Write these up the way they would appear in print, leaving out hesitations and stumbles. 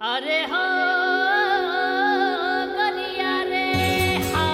अरे हो कलिया रे हा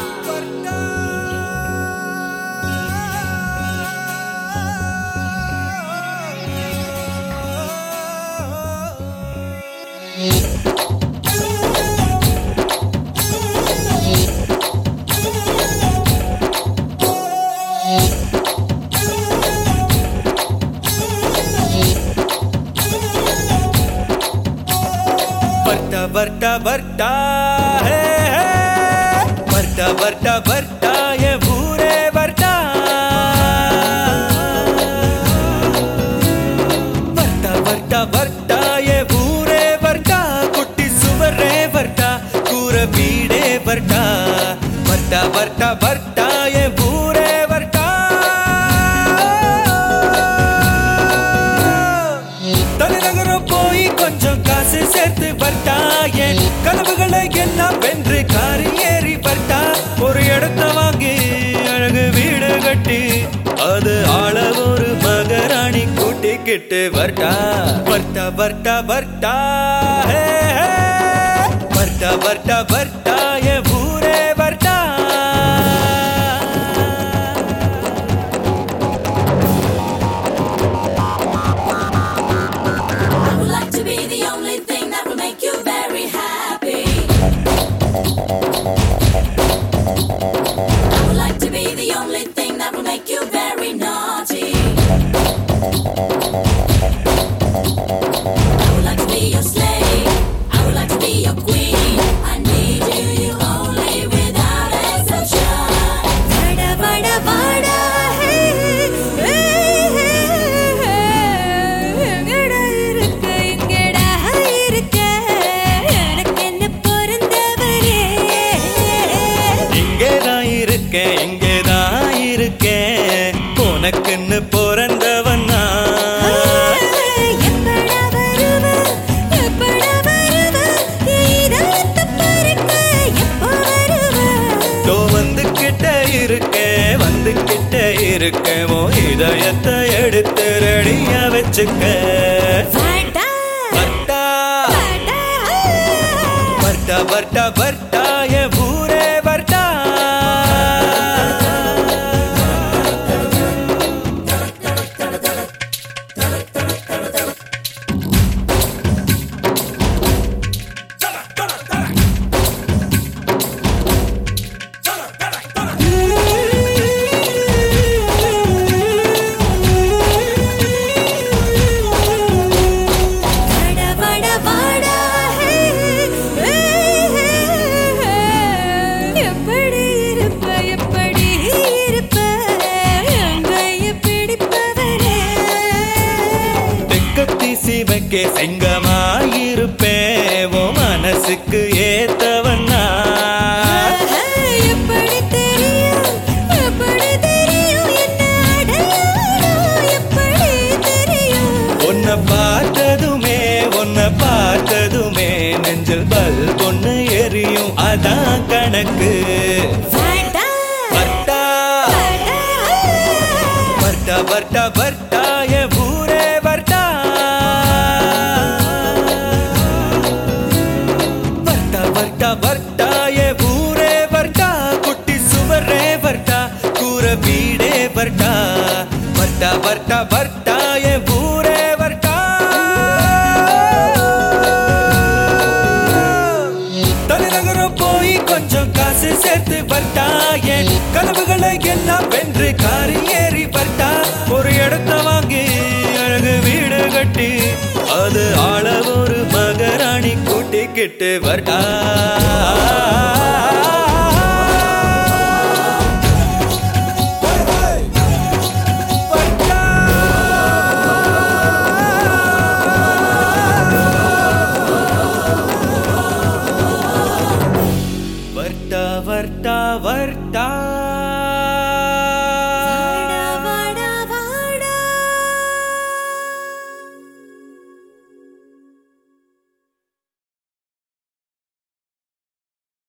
बरटा बरटा है बरटा बरटा बरटा ये भूरे बरटा बरटा बरटा बरटा ये भूरे बरटा कुट्टी सुवरे बरटा कूर बीड़े बरटा बरटा बरटा बरटा ये भूरे बरटा தலைநகரம் போய் கொஞ்சம் காசு சேர்த்து பர்ட்டா என் கனவுகளை எல்லாம் வென்று காரி ஏறி பர்ட்டா ஒரு இடத்த வாங்கி அழகு வீடு கட்டி அது ஆள ஒரு மகராணி கூட்டிக்கிட்டு பர்ட்டா பர்ட்டா பர்ட்டா பர்ட்டா பர்ட்டா பர்ட்டா பர்ட்டா என் பூரே பர்ட்டா இங்கேதான் இருக்கேன் உனக்குன்னு பிறந்தவன் வந்துகிட்ட இருக்கேன் உன் இதயத்தை எடுத்து ரெடியா வச்சுக்க பர்ட்டா பர்ட்டா பர்ட்டா பர்ட்டா ஏ பூரே பர்ட்டா சிவக்கே செங்கமாயிருப்பேன் உன் மனசுக்கு ஏத்தவனா எப்படி தெரியும் என்ன அடையாளம் எப்படி தெரியும் உன்னை பார்த்ததுமே நெஞ்சில் பல் பொண்ணு எரியும் அதான் கணக்கு பர்ட்டா பர்ட்டா பர்ட்டா பர்ட்டா ஏ பூரே பர்ட்டா बरटा बरटा ये भूरे बरटा कुट्टी सुवरे बरटा कूर बीड़े बरटा बरटा बरटा बरटा ये भूरे बरटा தலைநகரம் போய் கொஞ்சம் காசு சேர்த்து பர்ட்டா என் கனவுகளை எல்லாம் வென்று காரி ஏறி பர்ட்டா ஒரு இடத்த வாங்கி அழகு வீடு கட்டி அது ஆள ஒரு மகராணி கூட்டிக்கிட்டு பர்ட்டா